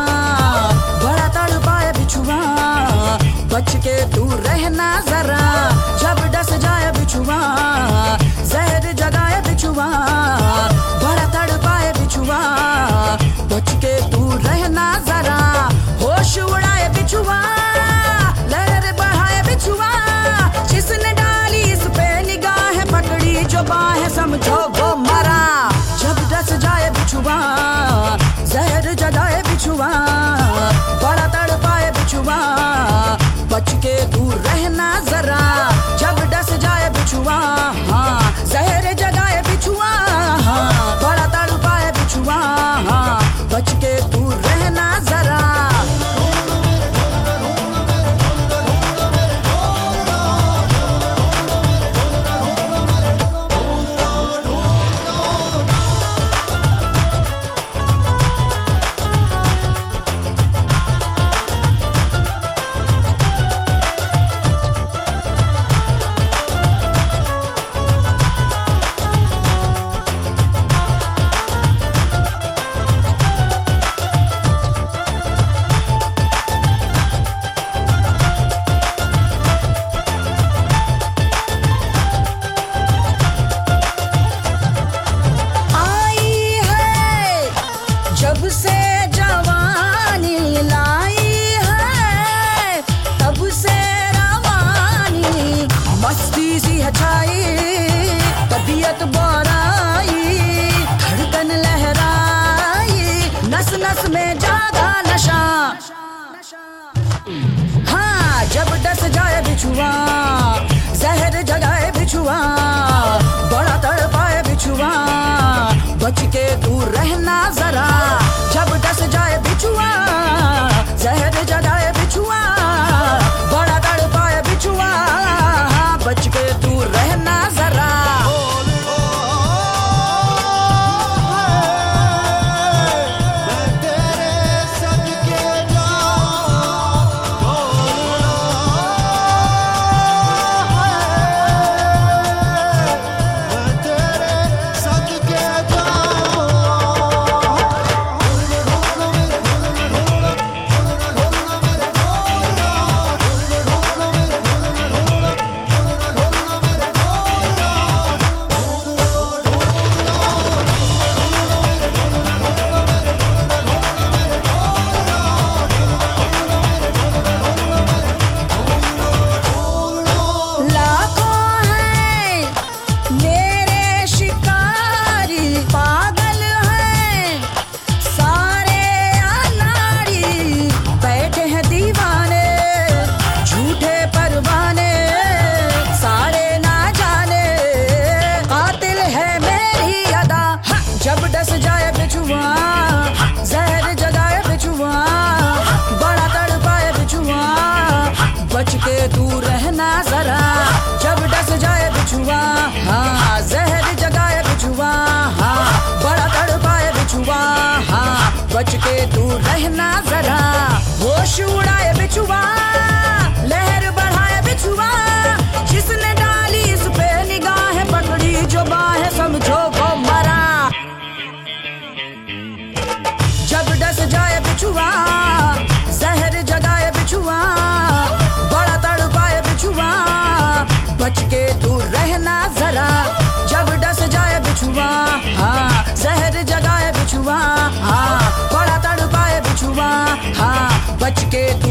बड़ा तड़पाए बिछुआ, बच के दूर रहना जरा। जब डस जाए बिछुआ, जहर जगाए बिछुआ, बड़ा तड़पाए बिछुआ, बच के दूर रहना जरा। होश उड़ाए बिछुआ, लहर बढ़ाए बिछुआ, जिसने डाली इस पे निगाह पकड़ी जो बाहें समझो वो मरा। जब डस जाए बिछुआ, जहर जगाए बिछुआ, बड़ा तड़पाए बिछुआ, बच के दूर रहना जरा। जब डस जाए बिछुआ, हाँ जहर जगाए बिछुआ, हाँ बड़ा तड़पाए बिछुआ, हाँ बच के दूर रहना जरा। जब से जवानी लाई है, तब से रवानी मस्ती सी है छाई, तबीयत बोराई, धड़कन लहराई, नस नस में जागा नशा। हाँ जब डस जाए बिछुआ, जहर जगाए बिछुआ, बड़ा तड़पाए बिछुआ, बच के दूर रहना जरा। जब डस जाए बिछुआ, जहर जगाए बिछुआ, बड़ा तड़पाए बिछुआ, बच के दूर रहना जरा। जब डस जाए बिछुआ, जहर जगाए बिछुआ, बड़ा तड़पाए बिछुआ, बच के दूर रहना जरा। जब डस जाए बिछुआ, हाँ जहर जगाए बिछुआ, हाँ बड़ा तड़पाए बिछुआ, हाँ बच के दूर रहना जरा। होश उड़ाए बिछुआ, लहर बढ़ाए बिछुआ, जिसने डाली इस पे निगाह पकड़ी जो बाहें समझो वो मरा। जब डस जाए बिछुआ, जहर जगाए बिछुआ, बड़ा तड़पाए बिछुआ, बच के दूर रहना जरा। जब डस जाए बिछुआ, हाँ जहर जगाए बिछुआ, हाँ बड़ा तड़पाए बिछुआ, हाँ बच के